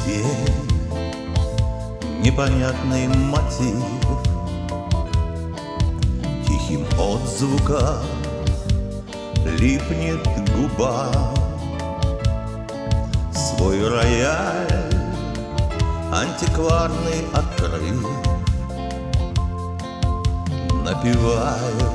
день, непонятный мотив, тихим отзвуком липнет губа. Свой рояль антикварный открыв, напеваю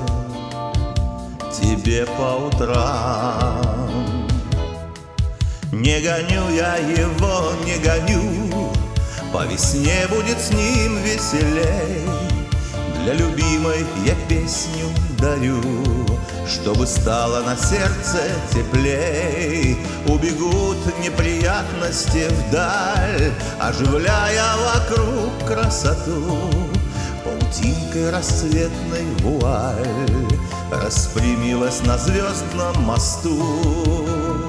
тебе по утрам. Не гоню я его, не гоню, по весне будет с ним веселей. Для любимой я песню дарю, чтобы стало на сердце теплей. Убегут неприятности вдаль, оживляя вокруг красоту. Паутинкой рассветной вуаль распрямилась на звездном мосту.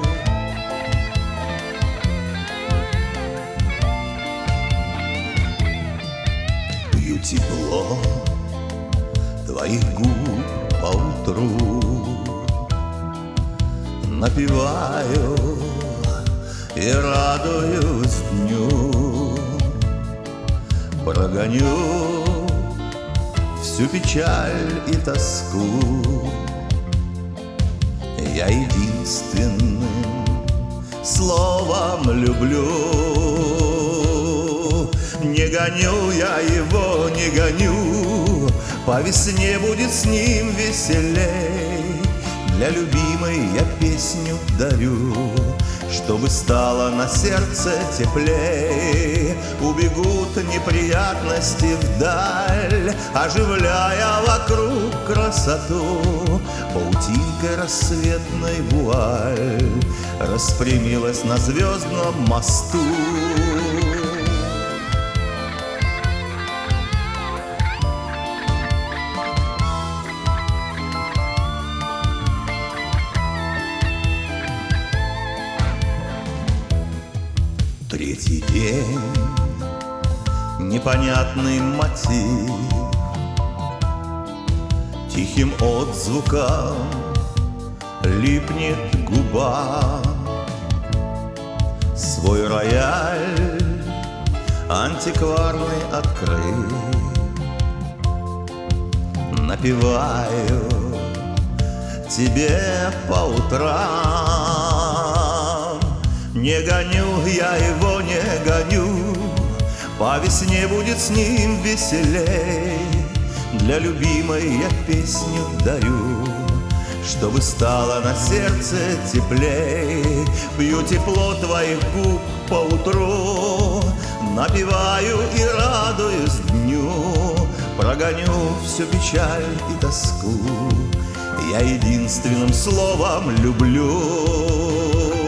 Пью тепло твоих губ поутру, напеваю и радуюсь дню. Прогоню всю печаль и тоску. Я единственным словом люблю. Не гоню я его, не гоню, по весне будет с ним веселей. Для любимой я песню дарю, чтобы стало на сердце теплей. Убегут неприятности вдаль, оживляя вокруг красоту. Паутинкой рассветной вуаль распрямилась на звездном мосту. Третий день, непонятный мотив, тихим отзвуком липнет губа. Свой рояль антикварный открыт, напеваю тебе по утрам. Не гоню я его, не гоню, по весне будет с ним веселей. Для любимой я песню дарю, чтобы стало на сердце теплей. Пью тепло твоих губ поутру, напеваю и радуюсь дню. Прогоню всю печаль и тоску, я единственным словом люблю.